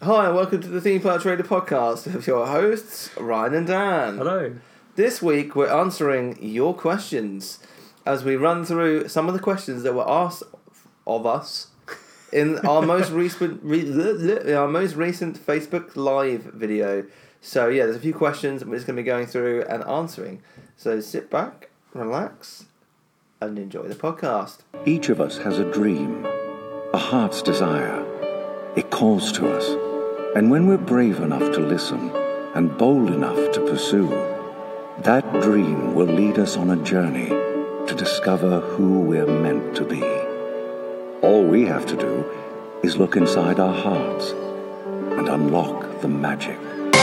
Hi, and welcome to the Theme Park Trader podcast with your hosts, Ryan and Dan. Hello. This week we're answering your questions as we run through some of the questions that were asked of us in our most recent Facebook Live video. So yeah, there's a few questions that we're just going to be going through and answering. So sit back, relax, and enjoy the podcast. Each of us has a dream, a heart's desire. It calls to us, and when we're brave enough to listen and bold enough to pursue, that dream will lead us on a journey to discover who we're meant to be. All we have to do is look inside our hearts and unlock the magic.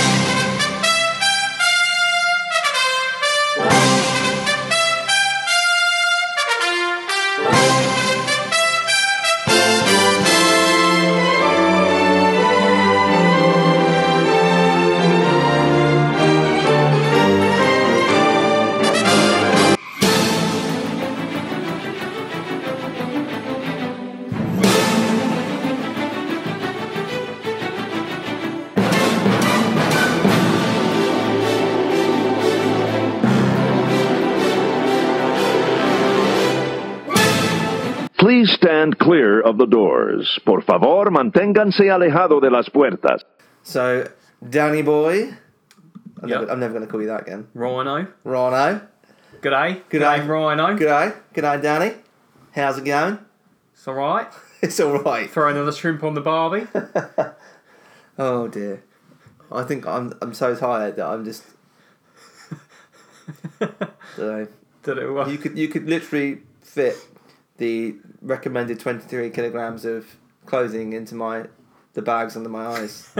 Please stand clear of the doors. Por favor, manténganse alejado de las puertas. So, Danny boy, I'm Yep. never going to call you that again. Rhino. Rhino. G'day. G'day. Rhino. G'day, Danny. How's it going? It's alright. It's alright. Throw another shrimp on the barbie. Oh dear. I think I'm so tired that I'm just. Dunno. Did it work? You could literally fit the recommended 23 kilograms of clothing into the bags under my eyes.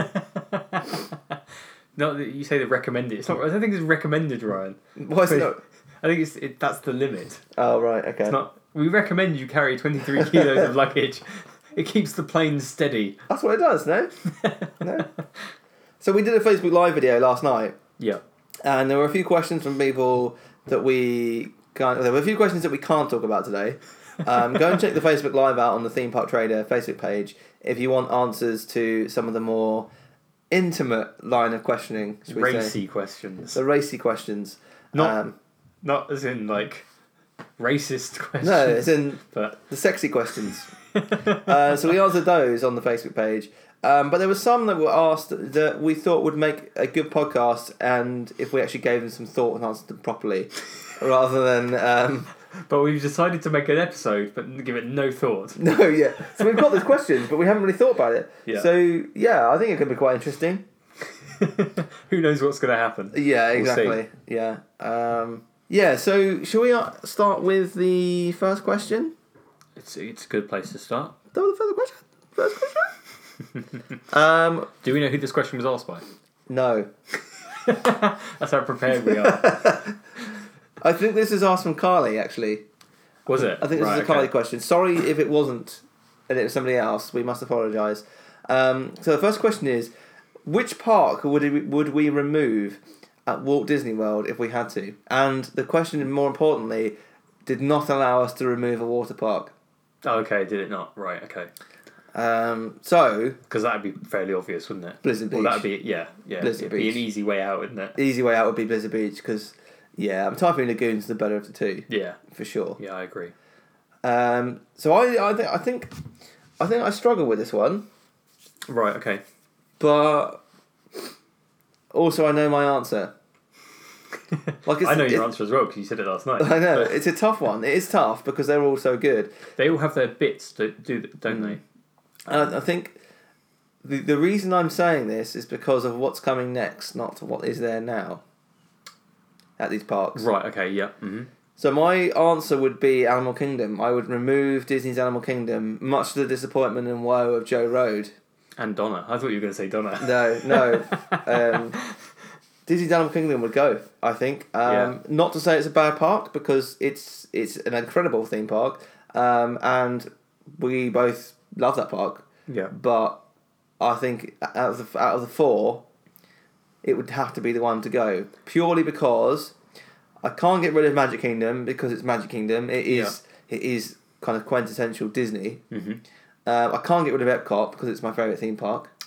Not that you say the recommended. It's not. I don't think it's recommended, Ryan. Why is it not? I think that's the limit. Oh right, okay. It's not. We recommend you carry 23 kilos of luggage. It keeps the plane steady. That's what it does, no? No. So we did a Facebook Live video last night, Yeah. and there were a few questions from people that we can't. There were a few questions that we can't talk about today. Go and check the Facebook Live out on the Theme Park Trader Facebook page if you want answers to some of the more intimate line of questioning. Should we Racy say? questions. The racy questions. Not as in like racist questions. No, it's in but the sexy questions. So we answered those on the Facebook page. But there were some that were asked that we thought would make a good podcast, and if we actually gave them some thought and answered them properly, rather than. But we've decided to make an episode, but give it no thought. No, yeah. So we've got these questions, but we haven't really thought about it. Yeah. So yeah, I think it could be quite interesting. Who knows what's going to happen? Yeah, We'll exactly. see. Yeah. Yeah. So shall we start with the first question? It's a good place to start. That was the first question. Do we know who this question was asked by? No. That's how prepared we are. I think this is asked from Carly, actually. Was it? I think this is a Carly question. Sorry if it wasn't, and it was somebody else. We must apologise. So the first question is, which park would we remove at Walt Disney World if we had to? And the question, more importantly, did not allow us to remove a water park. Oh, okay, did it not? Right, okay. So... Because that would be fairly obvious, wouldn't it? Blizzard Beach. Well, that would be, yeah. Blizzard It'd be Beach. an easy way out, wouldn't it? The easy way out would be Blizzard Beach, because, yeah, Typhoon Lagoon's the better of the two. Yeah. For sure. Yeah, I agree. So I think I struggle with this one. Right, okay. But also I know my answer. Like I know your answer as well, because you said it last night. I know, But it's a tough one. It is tough because they're all so good. they all have their bits, don't they? And I think the reason I'm saying this is because of what's coming next, not what is there now at these parks. Right, okay, yeah. Mm-hmm. So my answer would be Animal Kingdom. I would remove Disney's Animal Kingdom, much to the disappointment and woe of Joe Road. And Donna. I thought you were going to say Donna. No. Disney's Animal Kingdom would go, I think. Not to say it's a bad park, because it's an incredible theme park, and we both love that park. Yeah. But I think out of the four, it would have to be the one to go, purely because I can't get rid of Magic Kingdom because it's Magic Kingdom. It is kind of quintessential Disney. Mm-hmm. I can't get rid of Epcot because it's my favourite theme park.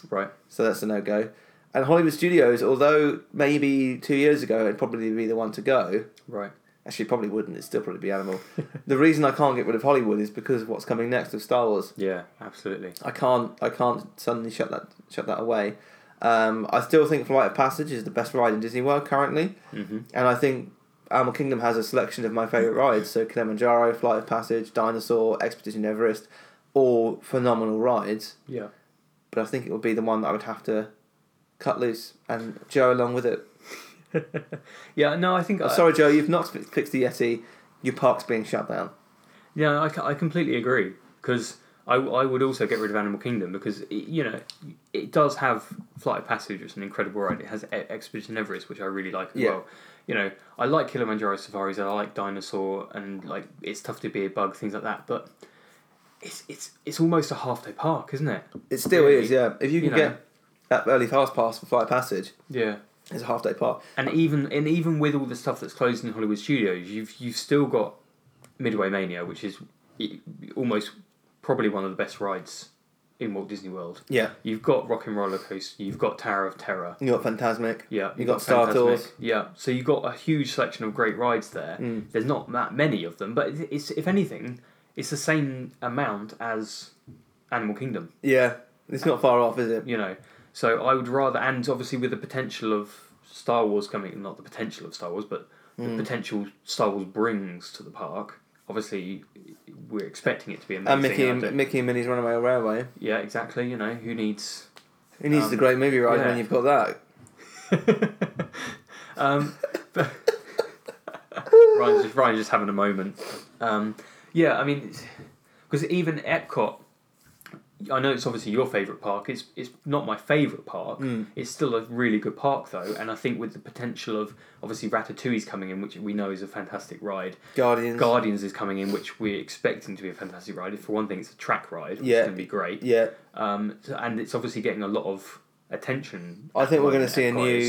Right. So that's a no-go. And Hollywood Studios, although maybe 2 years ago it'd probably be the one to go, Right. actually it probably wouldn't, it'd still probably be Animal. The reason I can't get rid of Hollywood is because of what's coming next with Star Wars. Yeah, absolutely. I can't suddenly shut that away. I still think Flight of Passage is the best ride in Disney World currently. Mm-hmm. And I think Animal Kingdom has a selection of my favourite rides. So Kilimanjaro, Flight of Passage, Dinosaur, Expedition Everest, all phenomenal rides. Yeah. But I think it would be the one that I would have to cut loose and Joe along with it. Yeah, no, I think... Sorry, Joe, you've not fixed the Yeti. Your park's being shut down. Yeah, I completely agree, because I would also get rid of Animal Kingdom, because, it does have Flight of Passage, which is an incredible ride. It has Expedition Everest, which I really like as well. I like Kilimanjaro safaris, I like Dinosaur, and like it's tough to be a bug, things like that, but it's almost a half-day park, isn't it? It still Really? is, yeah. If you can get that early fast pass for Flight of Passage, Yeah. it's a half-day park. And even with all the stuff that's closed in Hollywood Studios, you've still got Midway Mania, which is almost probably one of the best rides in Walt Disney World. Yeah. You've got Rock and Roller Coaster, you've got Tower of Terror. You got Phantasmic. Yeah, You got Star Fantasmic. Tours. Yeah, so you've got a huge selection of great rides there. There's not that many of them, but it's if anything, it's the same amount as Animal Kingdom. Yeah. It's not far off, is it? So I would rather, and obviously with the potential of Star Wars coming, not the potential of Star Wars, but the potential Star Wars brings to the park. Obviously, we're expecting it to be amazing. And Mickey and Minnie's Runaway Railway. Yeah, exactly. Who needs... Who needs the great movie ride when you've got that? Ryan's just having a moment. Yeah, I mean, because even Epcot, I know it's obviously your favourite park. It's not my favourite park. It's still a really good park though, and I think with the potential of obviously Ratatouille's coming in, which we know is a fantastic ride. Guardians is coming in, which we're expecting to be a fantastic ride. For one thing, it's a track ride, which is going to be great. Yeah. And it's obviously getting a lot of attention. I think we're going to see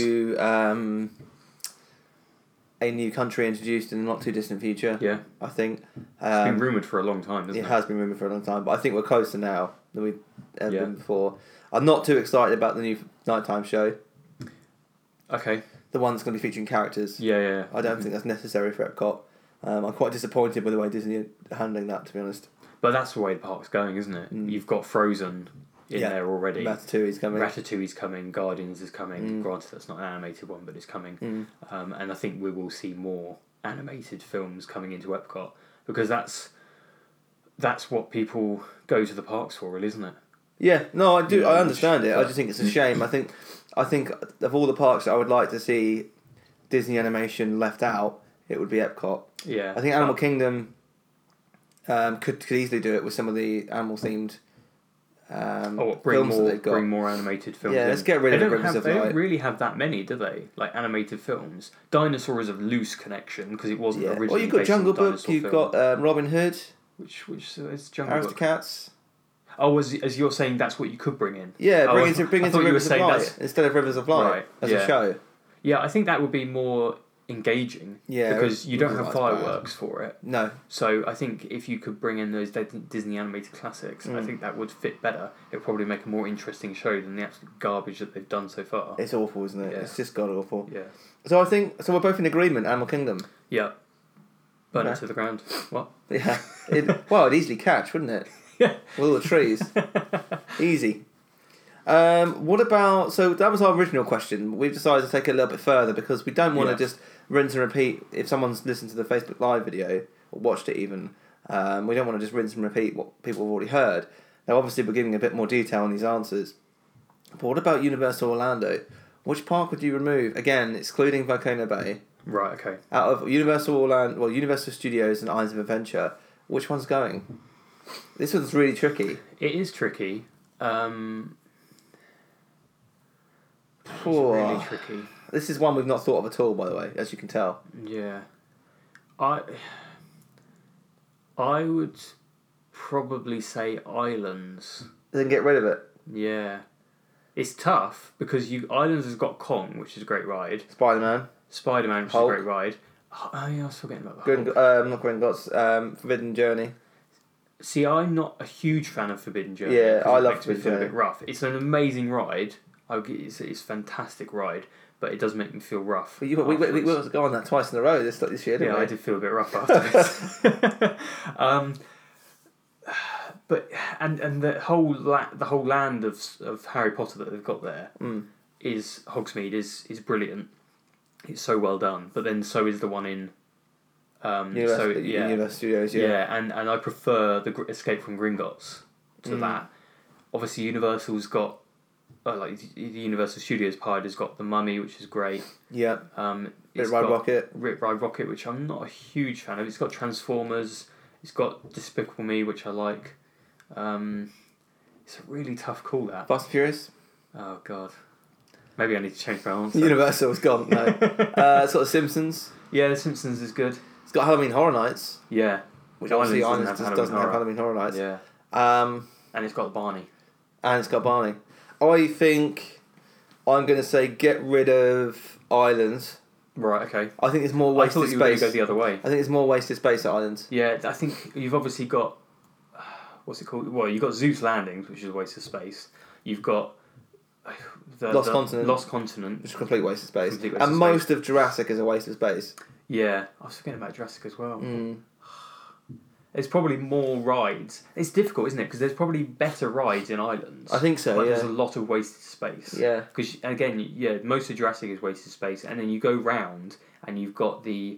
a new country introduced in the not too distant future. Yeah. I think. It's been rumoured for a long time, hasn't it? It has been rumoured for a long time, but I think we're closer now than we've ever been before. I'm not too excited about the new nighttime show. Okay. The one that's going to be featuring characters. Yeah. I don't think that's necessary for Epcot. I'm quite disappointed with the way Disney are handling that, to be honest. But that's the way the park's going, isn't it? You've got Frozen in there already. Ratatouille's coming. Ratatouille's coming. Guardians is coming. Granted, that's not an animated one, but it's coming. And I think we will see more animated films coming into Epcot, because that's what people go to the parks for, really, isn't it? Yeah, no, I do. I understand it. I just think it's a shame. I think of all the parks that I would like to see Disney animation left out, it would be Epcot. Yeah. I think Animal Kingdom could easily do it with some of the animal themed films that they've got. Bring more animated films. Yeah, let's get rid of Rivers of Light. They don't really have that many, do they? Like animated films. Dinosaur is a loose connection because it wasn't originally. Well, you've got based on Jungle the Book. dinosaur You've film. got Robin Hood. Which is Jungle Book? Aristocats. Oh, as you're saying, that's what you could bring in. Yeah, bring I into thought you were Rivers of saying Light instead of Rivers of Light as a show. Yeah, I think that would be more engaging. Yeah, because you don't have Rivers of Light's fireworks for it. No. So I think if you could bring in those Disney animated classics, I think that would fit better. It would probably make a more interesting show than the absolute garbage that they've done so far. It's awful, isn't it? Yeah. It's just god awful. Yeah. So I think we're both in agreement. Animal Kingdom. Yeah. Burn it Okay. to the ground. What? Yeah. It'd easily catch, wouldn't it? Yeah. With all the trees. Easy. What about... So that was our original question. We've decided to take it a little bit further because we don't want to just rinse and repeat. If someone's listened to the Facebook Live video, or watched it even, we don't want to just rinse and repeat what people have already heard. Now, obviously, we're giving a bit more detail on these answers. But what about Universal Orlando? Which park would you remove? Again, excluding Volcano Bay. Right, okay. Out of Universal Orlando... Well, Universal Studios and Islands of Adventure, which one's going? This one's really tricky. It is tricky. It's Poor. really tricky. This is one we've not thought of at all, by the way, as you can tell. Yeah. I would probably say Islands. Then get rid of it. Yeah. It's tough because Islands has got Kong, which is a great ride. Spider-Man. Spider-Man, which Hulk. is a great ride. Oh yeah, I was forgetting about the Not Hulk. Gringotts. Forbidden Journey. See, I'm not a huge fan of Forbidden Journey. Yeah, 'cause I it love makes me Forbidden feel a Journey. bit rough. It's an amazing ride. It's a fantastic ride, but it does make me feel rough. We were going on that twice in a row this year, didn't Yeah, we? I did feel a bit rough afterwards. But the whole land of Harry Potter that they've got there is Hogsmeade is brilliant. It's so well done. But then so is the one in Universal Studios, yeah. and I prefer the Escape from Gringotts to that. Obviously, Universal's got like the Universal Studios part has got the Mummy, which is great. Yeah. It's Ride got Rocket. Rip Ride Rocket, which I'm not a huge fan of. It's got Transformers. It's got Despicable Me, which I like. It's a really tough call, that. Fast and Furious. Oh God. Maybe I need to change my answer. Universal's gone. No. It's got The Simpsons. Yeah, The Simpsons is good. It's got Halloween Horror Nights, Yeah. which obviously Islands doesn't have Halloween Horror Nights. Yeah. And it's got Barney. And it's got Barney. I think I'm going to say get rid of Islands. Right. Okay. I think there's more I wasted thought you were going space. to go the other way. I think there's more wasted space at Islands. Yeah, I think you've obviously got what's it called? Well, you've got Zeus Landings, which is a waste of space. You've got Lost Continent. Lost Continent, Which is a complete waste of space. Complete waste And of most of Jurassic is a waste of space. Yeah, I was forgetting about Jurassic as well. There's probably more rides. It's difficult, isn't it? Because there's probably better rides in Islands. I think so, But yeah. there's a lot of wasted space. Yeah. Because, again, yeah, most of Jurassic is wasted space. And then you go round and you've got the,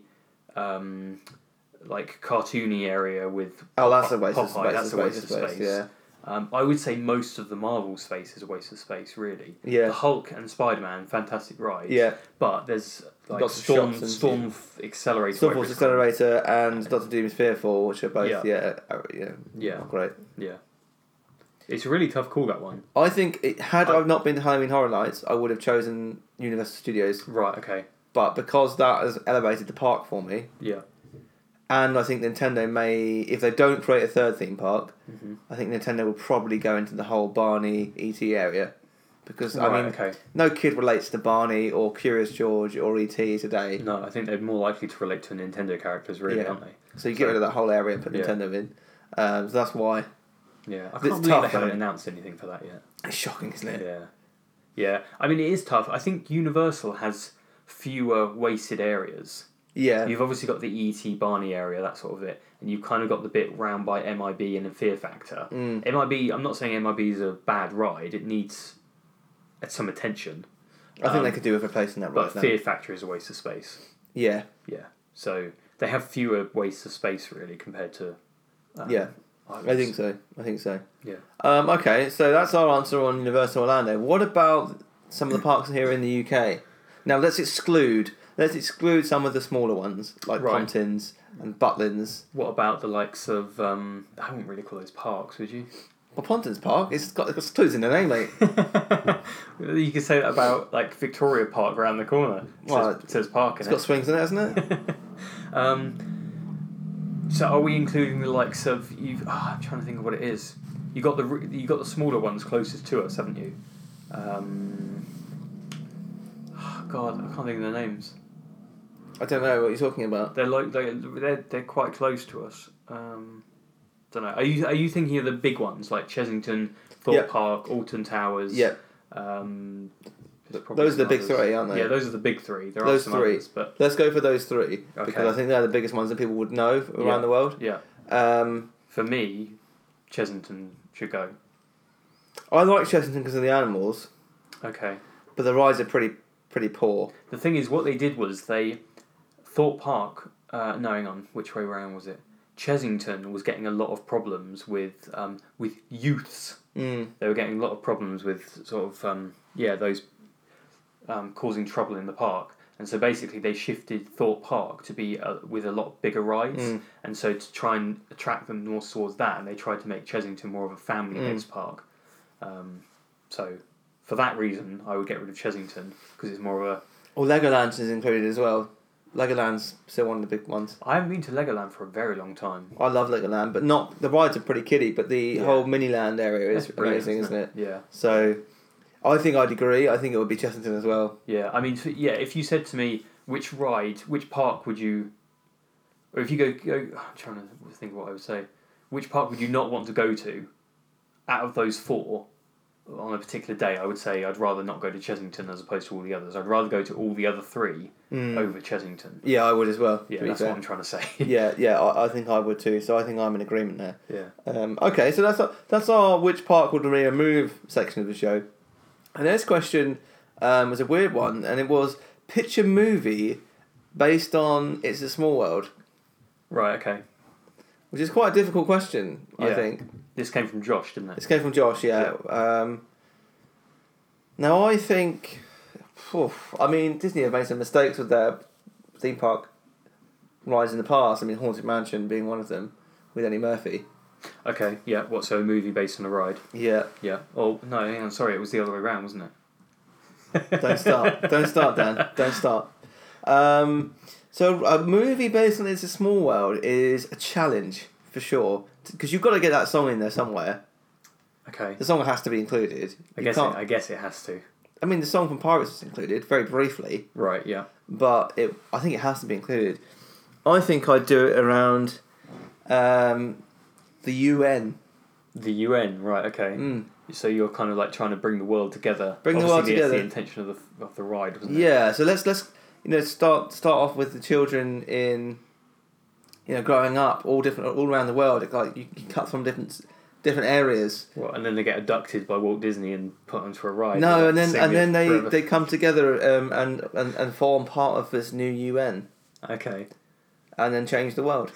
like, cartoony area with Oh, that's a waste of Popeye. space. That's a waste of space. Yeah. I would say most of the Marvel space is a waste of space, really. Yeah. The Hulk and Spider-Man, fantastic rides. Yeah. But there's like Lots of shops and Storm Accelerator. Stormforce whatever it's called. Accelerator and Doctor Doom's Fearfall, which are both, Yeah. great. Yeah. It's a really tough call, that one. I think had I not been to Halloween Horror Nights, I would have chosen Universal Studios. Right, okay. But because that has elevated the park for me, Yeah. and I think Nintendo may, if they don't create a third theme park, I think Nintendo will probably go into the whole Barney ET area. Because, I mean, no kid relates to Barney or Curious George or ET today. No, I think they're more likely to relate to Nintendo characters, really, aren't they? So you get rid of that whole area and put Nintendo in. So that's why. Yeah, I It's can't believe tough, they haven't though. announced anything for that yet. It's shocking, isn't it? Yeah. Yeah, I mean, it is tough. I think Universal has fewer wasted areas. Yeah. You've obviously got the E.T. Barney area, that sort of it, and you've kind of got the bit round by MIB and the Fear Factor. MIB, I'm not saying MIB is a bad ride, it needs some attention. I think they could do with replacing that right But now. Fear Factor is a waste of space. Yeah. Yeah, so they have fewer wastes of space, really, compared to... Yeah. Islands. I think so. Yeah. Okay, so that's our answer on Universal Orlando. What about some of the parks here in the UK? Now let's exclude some of the smaller ones like Pontins and Butlins. What about the likes of I wouldn't really call those parks, would you? Well, Pontins Park, it's got clues in the name, mate. You could say that about like Victoria Park around the corner. It says park in It's got swings in it, hasn't it? So are we including the likes of I'm trying to think of what it is. You got the smaller ones closest to us, haven't you? God, I can't think of their names. I don't know what you're talking about. They're quite close to us. Don't know. Are you thinking of the big ones like Chesington, Thorpe Park, Alton Towers? Yeah. Those are the big three, aren't they? Yeah, those are the big three. There those are some three. others, but let's go for those three because I think they're the biggest ones that people would know around the world. Yeah. For me, Chesington should go. I like Chesington because of the animals. Okay. But the rides are pretty poor. The thing is, what they did was Thorpe Park. No, hang on. Which way round was it? Chesington was getting a lot of problems with youths. They were getting a lot of problems with sort of those causing trouble in the park, and so basically they shifted Thorpe Park to be with a lot bigger rides, and so to try and attract them more towards that, and they tried to make Chesington more of a family-based park. So for that reason, I would get rid of Chesington because it's more of a. Well, Legoland is included as well. Legoland's still one of the big ones. I haven't been to Legoland for a very long time. I love Legoland, but not the rides are pretty kiddie, but the whole Miniland area is amazing, isn't it? Yeah. So, I think I'd agree. I think it would be Chesington as well. Yeah, I mean, if you said to me which park would you, or if you go I'm trying to think of what I would say. which park would you not want to go to? Out of those 4, on a particular day, I would say I'd rather not go to Chessington as opposed to all the others. I'd rather go to all the other 3 over Chessington. Yeah, I would as well. Yeah, that's what I'm trying to say. Yeah, I think I would too. So I think I'm in agreement there. Yeah. Okay, so that's our which park would we remove section of the show. And the next question was a weird one, and it was pitch a movie based on It's a Small World. Right. Okay. Which is quite a difficult question, I think. This came from Josh, didn't it? This came from Josh, yeah. Now, I think... I mean, Disney have made some mistakes with their theme park rides in the past. I mean, Haunted Mansion being one of them, with Eddie Murphy. Okay, yeah. What, so a movie based on a ride? Yeah. Yeah. Oh, no, hang on, sorry, it was the other way around, wasn't it? Don't start, Dan. Don't start. So a movie based on It's a Small World is a challenge, for sure. Because you've got to get that song in there somewhere. Okay. The song has to be included. I guess it has to. I mean, the song from Pirates is included, very briefly. Right, yeah. But I think it has to be included. I think I'd do it around the UN. The UN, right, okay. So you're kind of like trying to bring the world together. Bring the world together. That's the intention of the ride, wasn't it? Yeah, so let's start off with the children in growing up all around the world. It's like you cut from different areas. Well, and then they get abducted by Walt Disney and put onto a ride. No, and then they come together and form part of this new UN. Okay. And then change the world.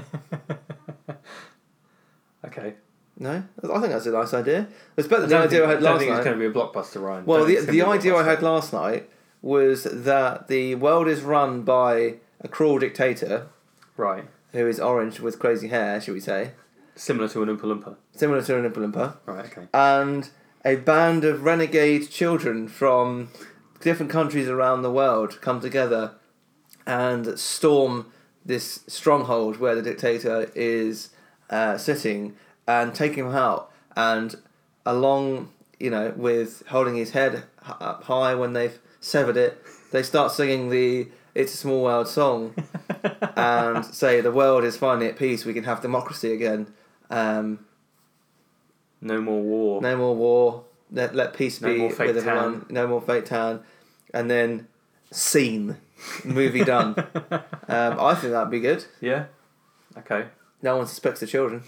Okay. No, I think that's a nice idea. It's better than the idea I had last night. I don't think it's going to be a blockbuster ride. Well, the idea I had last night was that the world is run by a cruel dictator. Right. Who is orange with crazy hair, should we say. Similar to an Oompa Loompa. Similar to an Oompa Loompa. Right, okay. And a band of renegade children from different countries around the world come together and storm this stronghold where the dictator is sitting and take him out. And along, with holding his head up high when they've severed it, they start singing the It's a Small World song and say the world is finally at peace, we can have democracy again. No more war. No more war. Let peace be with everyone. No more Fate Town. And then scene. Movie done. I think that'd be good. Yeah. Okay. No one suspects the children.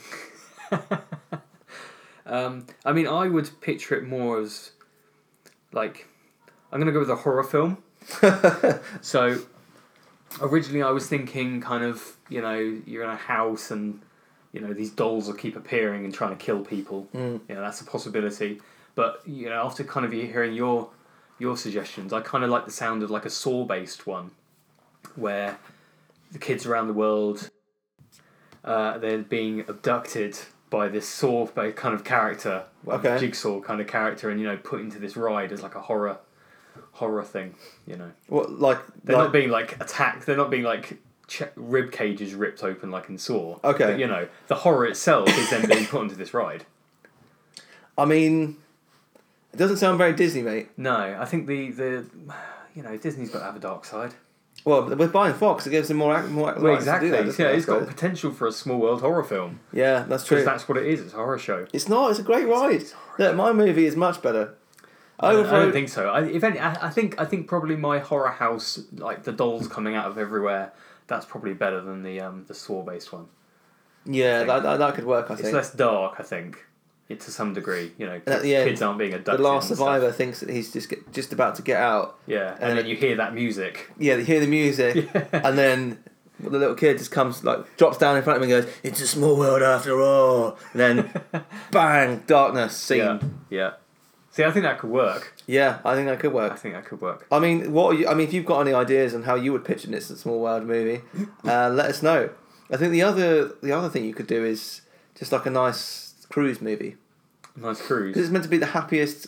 I mean, I would picture it more as like, I'm going to go with a horror film. So originally I was thinking kind of, you're in a house and these dolls will keep appearing and trying to kill people. That's a possibility. But after kind of hearing your suggestions, I kind of like the sound of like a Saw based one where the kids around the world they're being abducted by this Saw kind of character, okay. Jigsaw kind of character, and put into this ride as like a horror thing. What like they're not being like attacked. They're not being like rib cages ripped open like in Saw. Okay. But, the horror itself is then being put onto this ride. I mean, it doesn't sound very Disney, mate. No, I think the Disney's got to have a dark side. Well, with buying Fox, it gives them more exactly. To do that, It's got potential for a small world horror film. Yeah, that's true. Because that's what it is. It's a horror show. It's not. It's a great ride. Look, my movie is much better. I don't think so. I think probably my horror house, like the dolls coming out of everywhere, that's probably better than the Saw based one. Yeah, that could work. I think it's less dark. I think to some degree. And at the end, kids aren't being abducted. The last survivor thinks that he's just about to get out. Yeah, and then you hear that music. Yeah, they hear the music, and then the little kid just comes drops down in front of him and goes, "It's a small world after all." And then, bang, darkness scene. Yeah. See, I think that could work. Yeah, I think that could work. I mean, if you've got any ideas on how you would pitch an It's a Small World movie, let us know. I think the other thing you could do is just like a nice cruise movie. Nice cruise. Because it's meant to be the happiest,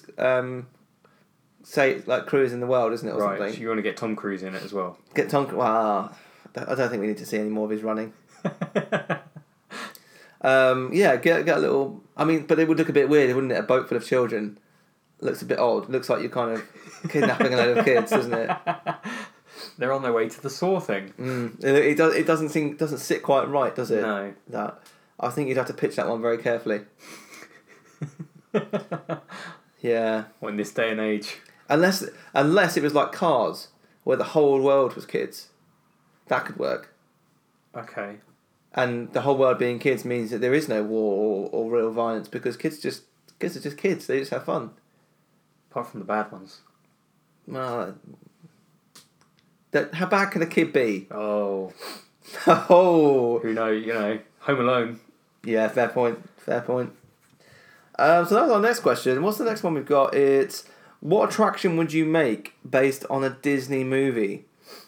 cruise in the world, isn't it? Or right. something. So you want to get Tom Cruise in it as well. Get Tom. Wow. I don't think we need to see any more of his running. Get a little. I mean, but it would look a bit weird, wouldn't it? A boat full of children. Looks a bit odd. Looks like you're kind of kidnapping a load of kids, doesn't it? They're on their way to the Saw thing. It doesn't sit quite right, does it? No. That. I think you'd have to pitch that one very carefully. Yeah. Well, in this day and age. Unless it was like Cars, where the whole world was kids. That could work. Okay. And the whole world being kids means that there is no war or real violence because kids are just kids. They just have fun. Apart from the bad ones. Well, how bad can a kid be? Oh. Oh. Who knows, Home Alone. Yeah, fair point. Fair point. So that's our next question. What's the next one we've got? It's, what attraction would you make based on a Disney movie?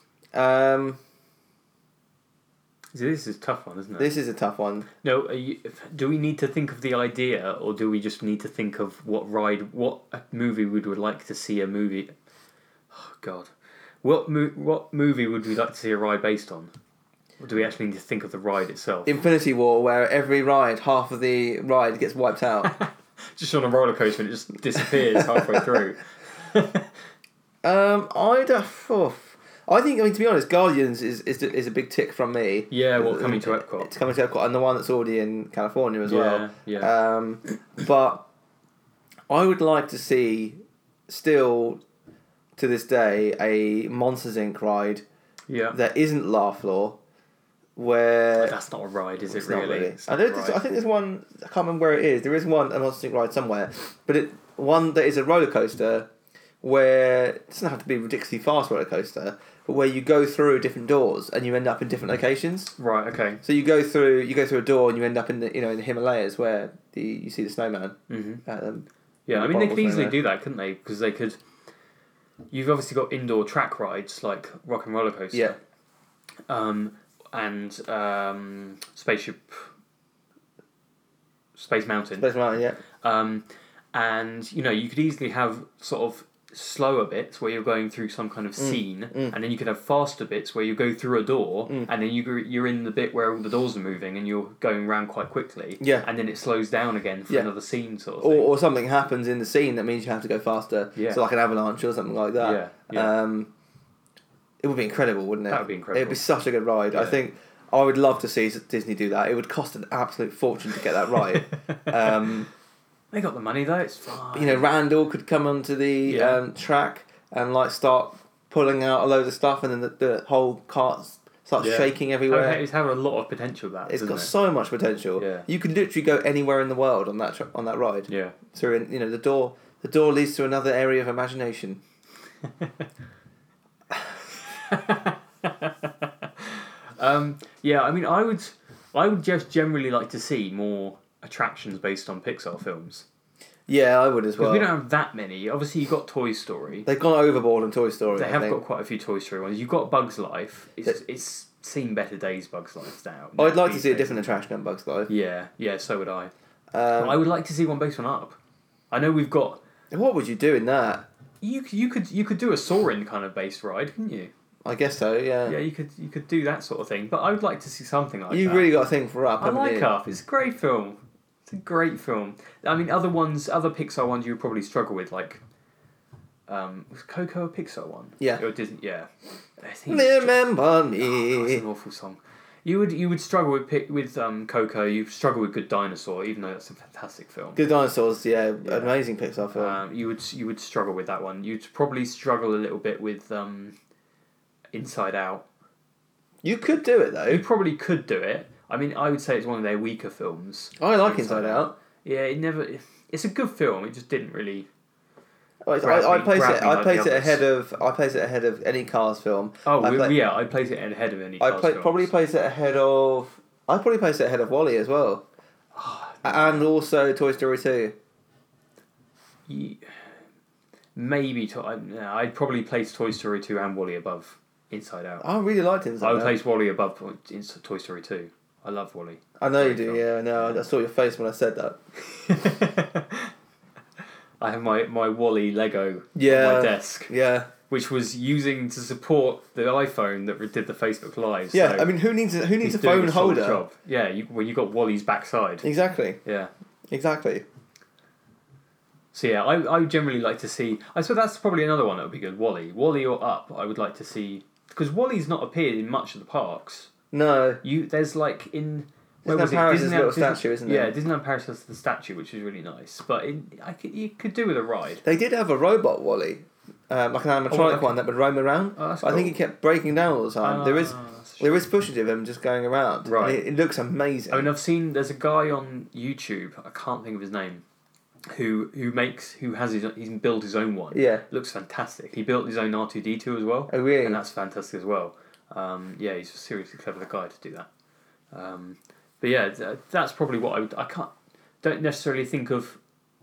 This is a tough one, isn't it? This is a tough one. No, do we need to think of the idea, or do we just need to think of what movie we would like to see a movie? Oh God, what movie would we like to see a ride based on? Or do we actually need to think of the ride itself? Infinity War, where every ride, half of the ride gets wiped out. Just on a roller coaster and it just disappears halfway through. I think, to be honest, Guardians is a big tick from me. Yeah, coming to Epcot. It's coming to Epcot, and the one that's already in California as well. Yeah. But I would like to see, still to this day, a Monsters Inc. ride that isn't Laugh Floor, where... That's not a ride, is it it's really? Not really. It's not a ride. I think there's one, I can't remember where it is, there is one, a Monsters Inc. ride somewhere, but one that is a roller coaster where it doesn't have to be a ridiculously fast roller coaster, but where you go through different doors and you end up in different locations. Right. Okay. So you go through a door and you end up in the Himalayas where you see the snowman. Mm-hmm. Yeah, I mean they could easily do that, couldn't they? Because they could. You've obviously got indoor track rides like Rock and Roller Coaster. Yeah. And Space Mountain. Space Mountain, yeah. And you could easily have sort of slower bits where you're going through some kind of scene, and then you could have faster bits where you go through a door, and then you're in the bit where all the doors are moving and you're going around quite quickly, and then it slows down again for another scene sort of thing. Or something happens in the scene that means you have to go faster, so like an avalanche or something like that. It would be incredible, wouldn't it? That would be incredible. It would be such a good ride. I think I would love to see Disney do that. It would cost an absolute fortune to get that right. They got the money though, it's fine. Randall could come onto the track and start pulling out a load of stuff, and then the whole cart starts shaking everywhere. It's having a lot of potential. It's got so much potential. Yeah. You could literally go anywhere in the world on that ride. Yeah. So the door leads to another area of imagination. I mean, I would just generally like to see more attractions based on Pixar films. Yeah, I would as well. Because we don't have that many. Obviously, you've got Toy Story. They've gone overboard on Toy Story. They have got quite a few Toy Story ones. You've got Bug's Life. It's seen better days, Bug's Life now. I'd like to see a different attraction than Bug's Life. Yeah, so would I. I would like to see one based on Up. I know we've got... What would you do in that? You could do a Soarin' kind of based ride, couldn't you? I guess so, yeah. Yeah, you could do that sort of thing. But I would like to see something like that. You've really got a thing for Up, I like Up. It's a great film. It's a great film. I mean, other Pixar ones you would probably struggle with, like... was Coco a Pixar one? Yeah. Or Disney, yeah. Remember me. Oh, that's an awful song. You would struggle with Coco. You struggle with Good Dinosaur, even though that's a fantastic film. Good Dinosaurs, yeah. Amazing Pixar film. You would struggle with that one. You'd probably struggle a little bit with Inside Out. You could do it though. You probably could do it. I mean, I would say it's one of their weaker films. I like Inside Out. Yeah, it's a good film. It just didn't really. I place it ahead of any Cars film. I'd place it ahead of any Cars film. Probably place it ahead of. I'd probably place it ahead of WALL-E as well, and also Toy Story 2. Maybe I'd probably place Toy Story 2 and WALL-E above Inside Out. I really liked Inside Out. I would place WALL-E above Toy Story 2. I love WALL-E. I know you do. Yeah, no, I saw your face when I said that. I have my WALL-E Lego on my desk. Yeah. Which was using to support the iPhone that did the Facebook Live. Yeah, so I mean, who needs a phone holder? Job. Yeah, you got WALL-E's backside. Exactly. Yeah. Exactly. So yeah, I would generally like to see... I suppose that's probably another one that would be good, WALL-E. WALL-E or Up, I would like to see... Because WALL-E's not appeared in much of the parks. No. There's like in where was it? Paris' Disneyland- little Disney- statue, isn't Yeah, it? Disneyland Paris has the statue, which is really nice. But you could do with a ride. They did have a robot Wally, like an animatronic okay. one that would roam around. Oh, that's But I think he cool. kept breaking down all the time. That's There is footage of him just going around. Right. And it looks amazing. I mean, there's a guy on YouTube. I can't think of his name. Who has he's built his own one. Yeah. Looks fantastic. He built his own R2D2 as well. Oh, really? And that's fantastic as well. Yeah, he's a seriously clever guy to do that. But yeah, that's probably what don't necessarily think of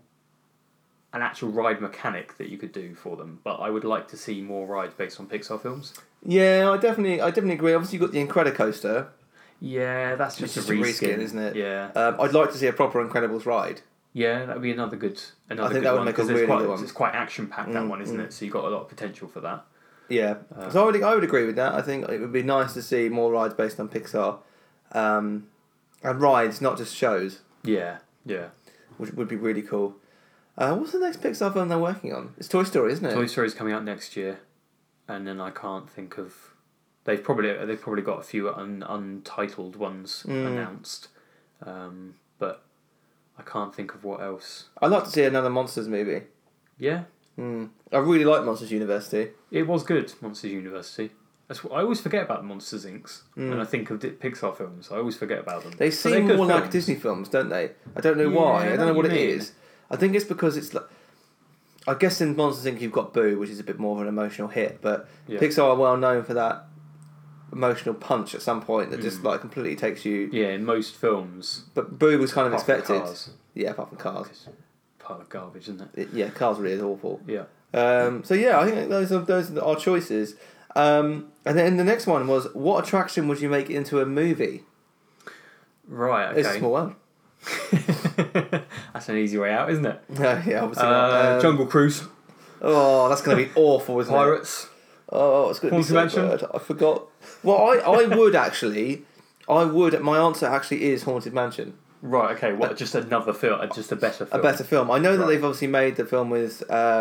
an actual ride mechanic that you could do for them, but I would like to see more rides based on Pixar films. Yeah, I definitely agree. Obviously, you've got the Incredicoaster, Yeah, that's just which a is reskin, isn't it? Yeah. I'd like to see a proper Incredibles ride. Yeah, that would be another good I think good that would one, make a 'cause there's really quite, good one. It's quite action packed that one, isn't it? So you've got a lot of potential for that. Yeah, so I would agree with that. I think it would be nice to see more rides based on Pixar, and rides, not just shows, Yeah. which would be really cool. What's the next Pixar film they're working on? It's Toy Story, isn't it? Toy Story's coming out next year, and then I can't think of. They've probably got a few untitled ones announced, but I can't think of what else. I'd like to see another Monsters movie. Yeah, I really like Monsters University. it was good. Monsters University. I always forget about Monsters Inc. When I think of Pixar films. I always forget about them. They But they're seem good more like films. Disney films, don't they? I don't know Yeah, why. I I know don't know what what you it mean. is. I think it's because it's like. I guess in Monsters Inc. you've got Boo, which is a bit more of an emotional hit, but Yeah. Pixar are well known for that emotional punch at some point that just like completely takes you. Yeah, in most films. But Boo was kind of apart from expected. Cars. Yeah, apart from Cars. It's a pile of garbage, isn't it? Yeah, Cars really is awful. Yeah. So yeah, I think those are our choices. And then the next one was, what attraction would you make into a movie? Right. Okay. It's a small world. That's an easy way out, isn't it? Yeah, obviously. not. Jungle Cruise, Oh, that's going to be awful, isn't it? Pirates. Oh, it's going to be Haunted so Mansion? bad. I forgot. Well, I would actually. My answer actually is Haunted Mansion. Right. Okay. What? Just another film. Just a better film. A better film. I know that Right. they've obviously made the film with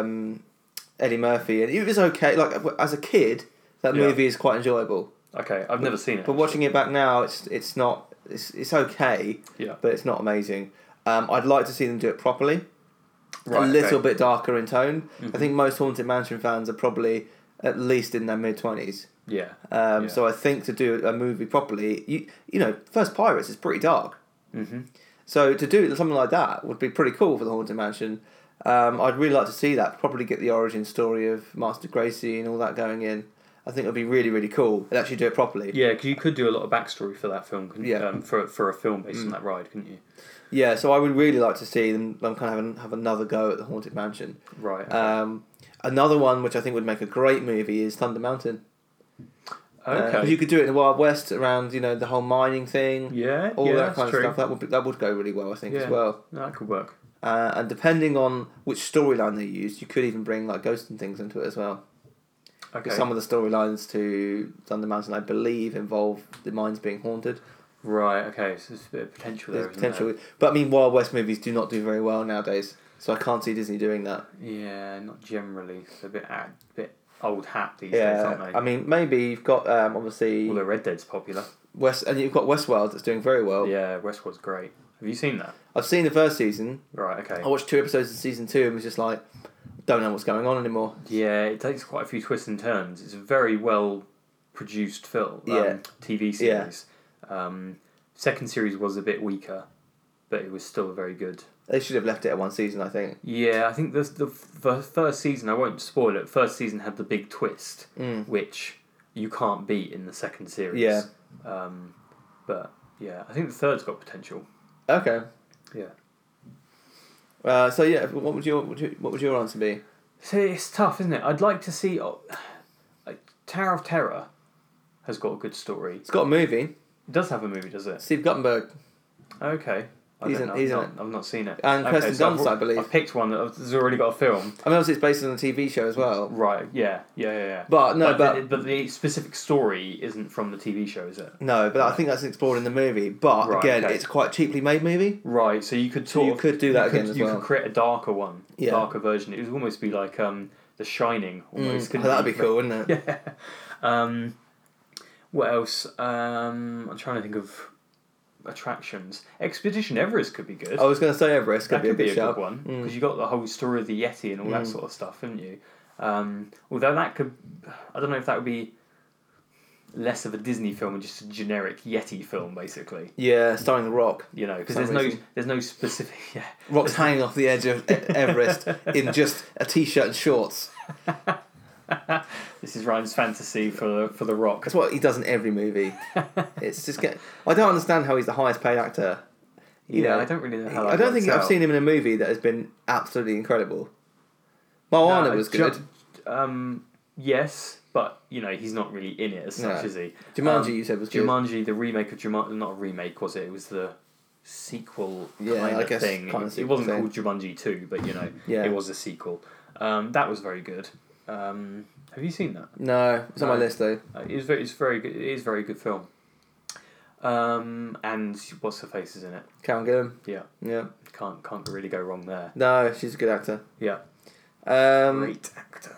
Eddie Murphy, and it was okay. Like as a kid, that Yeah. movie is quite enjoyable. Okay. I've never seen it. But watching it back now, it's not. It's okay, Yeah. but it's not amazing. I'd like to see them do it properly. Right, A little okay. bit darker in tone. I think most Haunted Mansion fans are probably at least in their mid-20s. Yeah. So I think to do a movie properly, you know, first Pirates is pretty dark. Mm-hmm. So to do something like that would be pretty cool for the Haunted Mansion. I'd really like to see that. Probably get the origin story of Master Gracie and all that going in. I think it would be really, really cool. And actually do it properly. Yeah, because you could do a lot of backstory for that film, couldn't you? Yeah. For a film based on that ride, couldn't you? Yeah, so I would really like to see them kind of have another go at the Haunted Mansion. Right. Okay. Another one which I think would make a great movie is Thunder Mountain. Okay. Because you could do it in the Wild West around, you know, the whole mining thing. Yeah. All yeah, that that's kind true. of stuff. That would go really well, I think, as Yeah. well. No, that could work. And depending on which storyline they used, you could even bring like ghosts and things into it as well. Okay. Because some of the storylines to Thunder Mountain, I believe, involve the mines being haunted. Right. Okay. So there's a bit of potential there. There's Isn't potential, but I mean, Wild West movies do not do very well nowadays, so I can't see Disney doing that. there? Yeah. Not generally. They're a bit old hat these days, aren't Yeah, they? I mean, maybe you've got obviously Although Red Dead's popular. and you've got Westworld that's doing very well. Yeah, Westworld's great. Have you seen that? I've seen the first season. Right. Okay. I watched 2 episodes of season 2 and was just like, don't know what's going on anymore. Yeah, it takes quite a few twists and turns. It's a very well produced film. Yeah. TV series. Second series was a bit weaker, but it was still very good. They should have left it at 1 season, I think. Yeah, I think the first season, I won't spoil it, first season had the big twist, which you can't beat in the second series. Yeah. But yeah, I think the third's got potential. Okay. Yeah. So yeah, what would your answer be? So it's tough, isn't it? I'd like to see. Like Tower of Terror has got a good story. It's got a movie. It does have a movie, does it? Steve Guttenberg. Okay. He's in it. I've not seen it. And Kirsten so Dunst, I believe. I've picked one that's already got a film. I mean, obviously it's based on a TV show as well. Right. Yeah. But no, but the specific story isn't from the TV show, is it? No, but I think that's explored in the movie. But Right, again, okay. it's quite a cheaply made movie. Right. So you could So you could do that again as well. You could create a darker one, Yeah. darker version. It would almost be like The Shining. Almost. couldn't That'd it? be cool, wouldn't it? Yeah. What else? I'm trying to think of attractions, Expedition Everest could be good. I was going to say Everest could That be a could be good a shout. good one because you got the whole story of the Yeti and all that sort of stuff, haven't you? Although that could, I don't know if that would be less of a Disney film and just a generic Yeti film, basically. Yeah, starring The Rock. You know, because For some there's no specific. Yeah, Rock's hanging off the edge of Everest in just a t-shirt and shorts. this is Ryan's fantasy for the Rock. That's what he does in every movie. It's just I don't understand how he's the highest paid actor. You know, I don't really know how. I don't think I've seen him in a movie that has been absolutely incredible. Moana was good. Yes, but you know he's not really in it as such, is he? Jumanji, you said was good. Jumanji, the remake of Jumanji, not a remake, was it? It was the sequel I guess thing. kind of It wasn't thing. called Jumanji 2, but you know, Yeah. it was a sequel. That was very good. Have you seen that? No, it's on my No. list though. It's very good. It is a very good film. And what's her face is in it? Karen Gillan. Yeah, Yeah. can't really go wrong there. No, she's a good actor. Yeah, Great actor.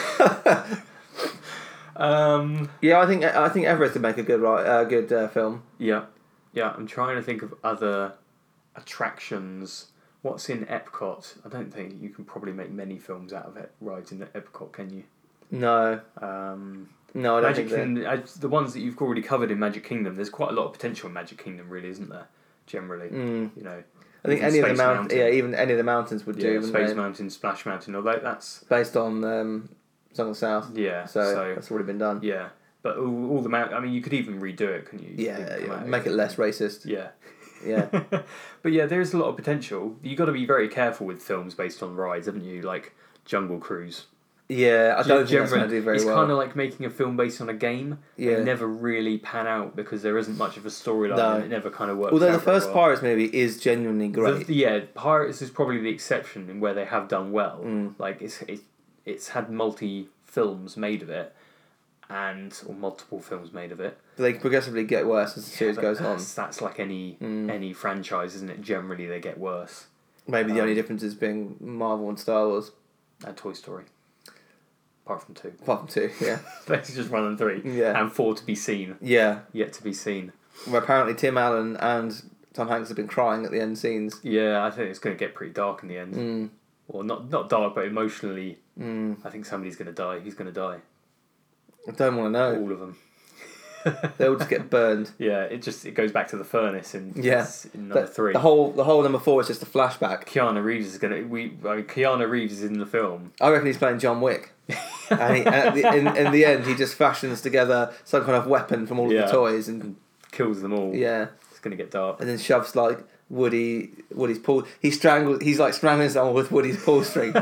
Yeah, I think Everest would make a good film. Yeah. I'm trying to think of other attractions. What's in Epcot? I don't think you can probably make many films out of it. Rides in Epcot, can you? No, no, I don't Magic think so. Kingdom. The ones that you've already covered in Magic Kingdom. There's quite a lot of potential in Magic Kingdom, really, isn't there? Generally, you know. I think even any of the Space mountains, Mountain. yeah, even any of the mountains would do. Yeah, wouldn't Space they? Mountain, Splash Mountain. Although that's Based on Song of the South. yeah. So that's already been done. yeah, but all the mount. I mean, you could even redo it, couldn't you? Yeah, make it less racist. Yeah. Yeah. But yeah, there is a lot of potential. You got to be very careful with films based on rides, haven't you? Like Jungle Cruise. Yeah, I don't think that's going to do very it's well. kind of like making a film based on a game. Yeah. They never really pan out because there isn't much of a storyline No. and it never kind of works Although out the very first well. Pirates movie is genuinely great. Pirates is probably the exception in where they have done well. Mm. Like it's had multi films made of it, or multiple films made of it. But they progressively get worse as the series But goes on. that's like any franchise, isn't it? Generally, they get worse. Maybe the only difference is being Marvel and Star Wars. And Toy Story, apart from 2. Apart from 2, yeah. Let's just run on 3. Yeah. And 4 to be seen. Yeah. Yet to be seen. Where apparently Tim Allen and Tom Hanks have been crying at the end scenes. Yeah, I think it's going to get pretty dark in the end. Mm. Or not dark, but emotionally. I think somebody's going to die. Who's going to die? I don't want to know. All of them. They'll just get burned. Yeah, it goes back to the furnace in number 3. The whole number 4 is just a flashback. Keanu Reeves is Keanu Reeves is in the film. I reckon he's playing John Wick. And in the end, he just fashions together some kind of weapon from all of the toys and kills them all. yeah, It's going to get dark. and then shoves like Woody's pull. He's strangling someone with Woody's pull string.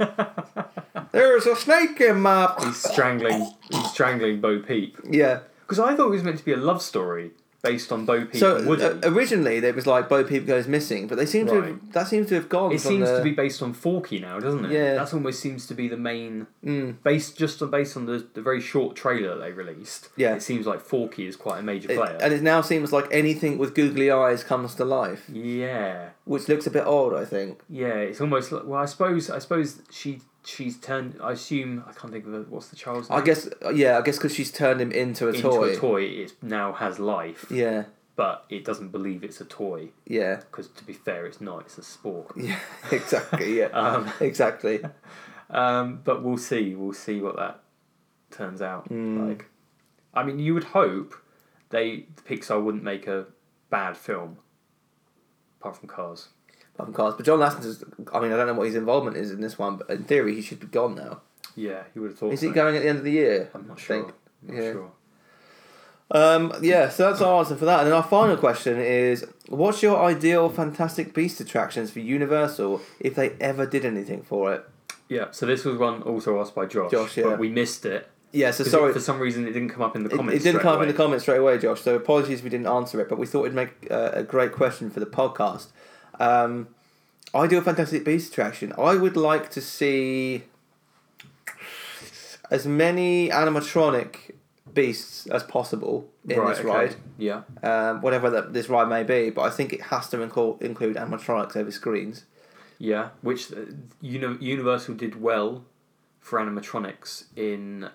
There's a snake in my. He's strangling Bo Peep. Yeah. Because I thought it was meant to be a love story based on Bo Peep and So Woody. originally it was like Bo Peep goes missing, but they seem to Right. that seems to have gone. It from seems the, to be based on Forky now, doesn't it? Yeah. That's almost seems to be the main based on the very short trailer they released. Yeah. It seems like Forky is quite a major player. and it now seems like anything with googly eyes comes to life, Yeah. which looks a bit odd. I think. Yeah, it's almost like I suppose she's turned. I assume I can't think of what's the child's name. I guess because she's turned him into a toy. Into a toy, it now has life, Yeah, but it doesn't believe it's a toy. yeah, Because to be fair, it's not. It's a spork. yeah. Exactly. Yeah, exactly. But we'll see. We'll see what that turns out like. I mean, you would hope Pixar wouldn't make a bad film, apart from Cars. But John Lasseter's. I mean, I don't know what his involvement is in this one, but in theory, he should be gone now. Yeah, you would have thought. Is so. he going at the end of the year? I'm not I sure. think? I'm not Yeah. sure. Yeah, so that's our answer for that. And then our final question is, what's your ideal Fantastic Beast attractions for Universal if they ever did anything for it? Yeah. So this was one also asked by Josh. Josh, yeah. But we missed it. Yeah, so 'Cause sorry. for some reason, it didn't come up in the It comments. didn't come up in straight the comments straight away, Josh, so apologies if we didn't answer it, but we thought it'd make a great question for the podcast. Ideal Fantastic Beast attraction. I would like to see as many animatronic beasts as possible in this ride. Yeah. Whatever this ride may be, but I think it has to include animatronics over screens. Yeah. Which Universal did well for animatronics in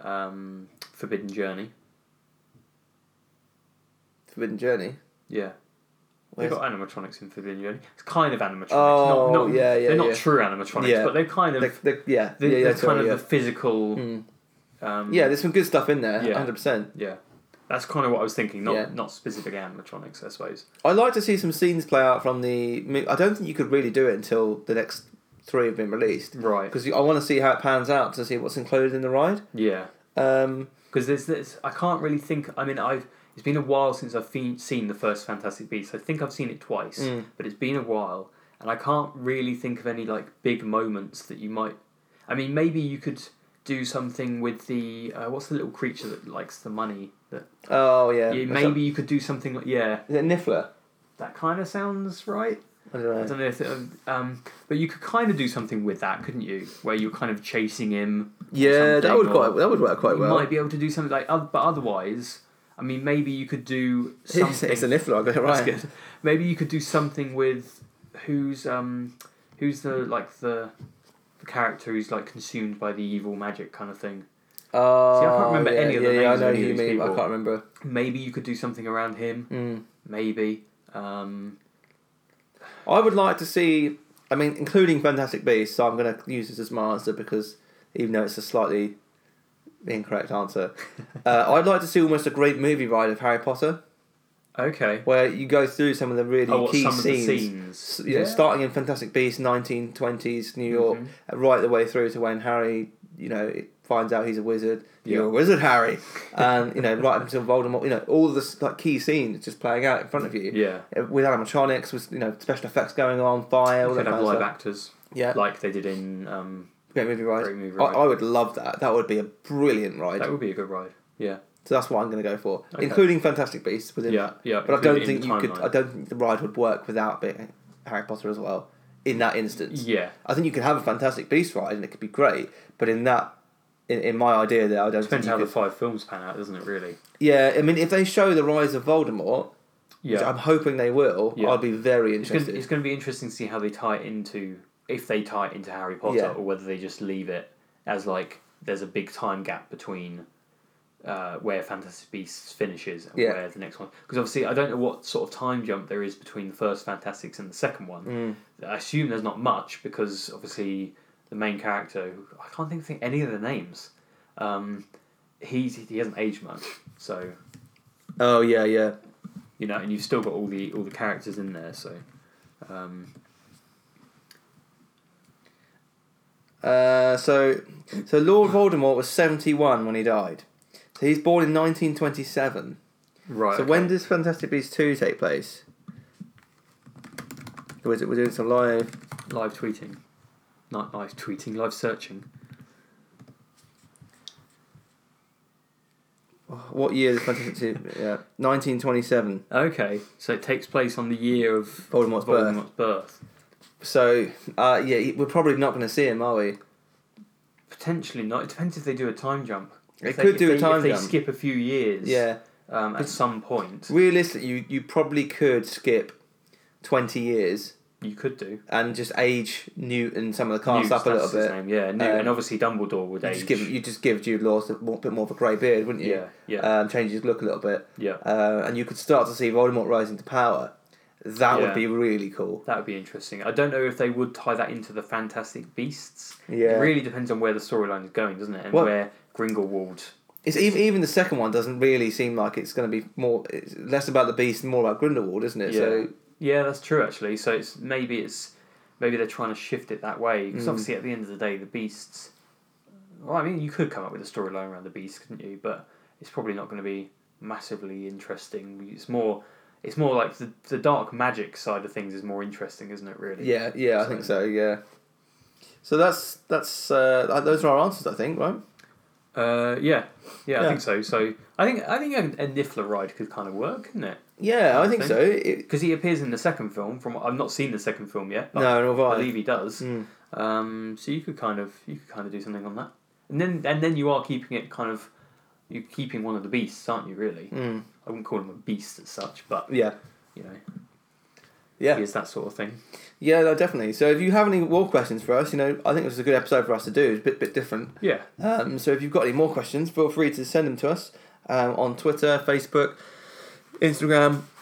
Forbidden Journey. Forbidden Journey. Yeah. They've got animatronics in Forbidden Journey. It's kind of animatronics. Oh, yeah, They're not true animatronics, but they're kind of they're kind of the physical. There's some good stuff in there. 100%. Yeah, that's kind of what I was thinking. Not specific animatronics, I suppose. I'd like to see some scenes play out from the. I don't think you could really do it until the next 3 have been released, right? Because I want to see how it pans out to see what's included in the ride. Yeah. Because there's I can't really think. I mean, it's been a while since I've seen the first Fantastic Beasts. I think I've seen it twice, but it's been a while, and I can't really think of any like big moments that you might. I mean, maybe you could do something with the what's the little creature that likes the money? That maybe you could do something like Is it Niffler? That kind of sounds right. I don't know if but you could kind of do something with that, couldn't you? Where you're kind of chasing him. Yeah, that would work quite well. You might be able to do something like, but otherwise, I mean, maybe you could do something. It's a Niffler, I got it right. That's good. Maybe you could do something with who's the character who's like consumed by the evil magic kind of thing. See, I can't remember any of the names. I know of who you mean. people. I can't remember. Maybe you could do something around him. Maybe. I would like to see. I mean, including Fantastic Beasts. So I'm going to use this as my answer because even though it's a slightly incorrect answer, I'd like to see almost a great movie ride of Harry Potter. Okay. Where you go through some of the really key some scenes. Of the scenes. You know, starting in Fantastic Beasts, 1920s New York, right the way through to when Harry, finds out he's a wizard. You're a wizard, Harry, and right until Voldemort. All the like key scenes just playing out in front of you. Yeah. With animatronics, with special effects going on, fire. You could have live actors. Yeah. Like they did in Great Movie Ride. Great Movie Ride. I would love that. That would be a brilliant ride. That would be a good ride. Yeah. So that's what I'm going to go for, including Fantastic Beasts within that. Yeah. But I don't think you could. I don't think the ride would work without being Harry Potter as well. In that instance, yeah, I think you could have a Fantastic Beasts ride and it could be great. But in that, in my idea, there I don't. Depends think how the 5 films pan out, doesn't it? Really. Yeah, I mean, if they show the rise of Voldemort, which I'm hoping they will, I'll be very interested. It's going to be interesting to see how they tie it into, if they tie it into Harry Potter, or whether they just leave it as like there's a big time gap between. Where Fantastic Beasts finishes and where the next one... Because obviously I don't know what sort of time jump there is between the first Fantastics and the second one. I assume there's not much because obviously the main character... I can't think any of the names. He hasn't aged much, so... Oh, yeah. And you've still got all the characters in there, so... So Lord Voldemort was 71 when he died. So he's born in 1927. Right. So when does Fantastic Beasts 2 take place? We're doing some live tweeting. Not live tweeting, live searching. What year is Fantastic 2? 1927. Okay, so it takes place on the year of Voldemort's birth. So, we're probably not going to see him, are we? Potentially not. It depends if they do a time jump. If they skip a few years. Yeah. At some point. Realistically, you probably could skip 20 years. You could do. And just age Newt and some of the cast up a little bit. Name, yeah, Newt, and obviously Dumbledore would age. You just give Jude Law a bit more of a grey beard, wouldn't you? Yeah. Change his look a little bit. Yeah. And you could start to see Voldemort rising to power. That would be really cool. That would be interesting. I don't know if they would tie that into the Fantastic Beasts. Yeah. It really depends on where the storyline is going, doesn't it? And where Grindelwald... It's even the second one doesn't really seem like it's going to be more... It's less about the Beast and more about Grindelwald, isn't it? Yeah. So that's true, actually. So maybe they're trying to shift it that way. Because obviously at the end of the day, the Beasts... Well, I mean, you could come up with a storyline around the Beasts, couldn't you? But it's probably not going to be massively interesting. It's more like the dark magic side of things is more interesting, isn't it? Really? Yeah, I think so. Yeah. So that's those are our answers, I think, right? Yeah, I think so. So I think a Niffler ride could kind of work, couldn't it? Yeah, I think so. Because he appears in the second film. I've not seen the second film yet. But No, nor have I. I believe he does. So you could kind of do something on that, and then you are keeping it kind of. You're keeping one of the beasts, aren't you? Really? I wouldn't call him a beast as such, but yeah, he is that sort of thing. Yeah, no, definitely. So if you have any more questions for us, I think this is a good episode for us to do. It's a bit different. Yeah. So if you've got any more questions, feel free to send them to us on Twitter, Facebook, Instagram,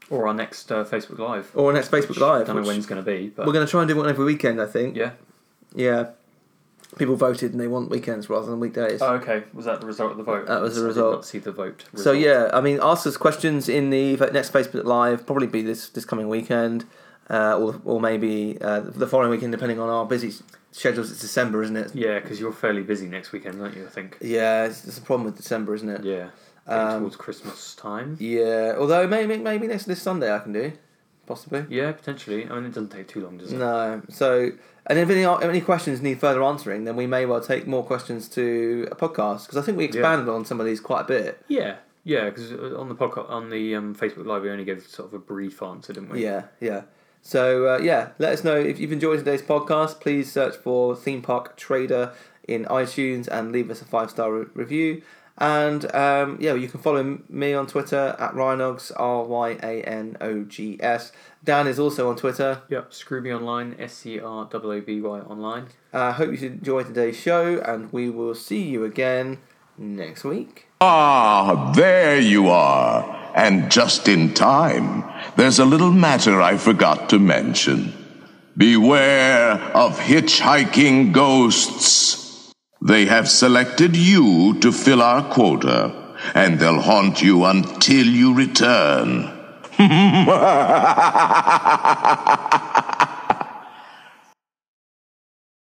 Or our next Facebook Live. Or our next Facebook Live. I don't know when it's going to be. But we're going to try and do one every weekend, I think. Yeah. Yeah. People voted and they want weekends rather than weekdays. Oh, okay. Was that the result of the vote? That was the I result. did not see the vote. So yeah, I mean, ask us questions in the next Facebook Live. Probably be this coming weekend, or maybe the following weekend, depending on our busy schedules. It's December, isn't it? Yeah, because you're fairly busy next weekend, aren't you? I think. Yeah, it's a problem with December, isn't it? Yeah. Towards Christmas time. Yeah, although maybe this Sunday I can do, possibly. Yeah, potentially. I mean, it doesn't take too long, does it? No. So, and if any questions need further answering, then we may well take more questions to a podcast, because I think we expanded on some of these quite a bit. Yeah, because on the podcast, on the Facebook Live, we only gave sort of a brief answer, didn't we? Yeah. So let us know if you've enjoyed today's podcast. Please search for Theme Park Trader in iTunes and leave us a 5-star review. And you can follow me on Twitter at Ryanogs, RYANOGS. Dan is also on Twitter. Yep, Scrooby Online, SCROOBY Online. Hope you enjoyed today's show, and we will see you again next week. Ah, there you are. And just in time. There's a little matter I forgot to mention. Beware of hitchhiking ghosts. They have selected you to fill our quota, and they'll haunt you until you return.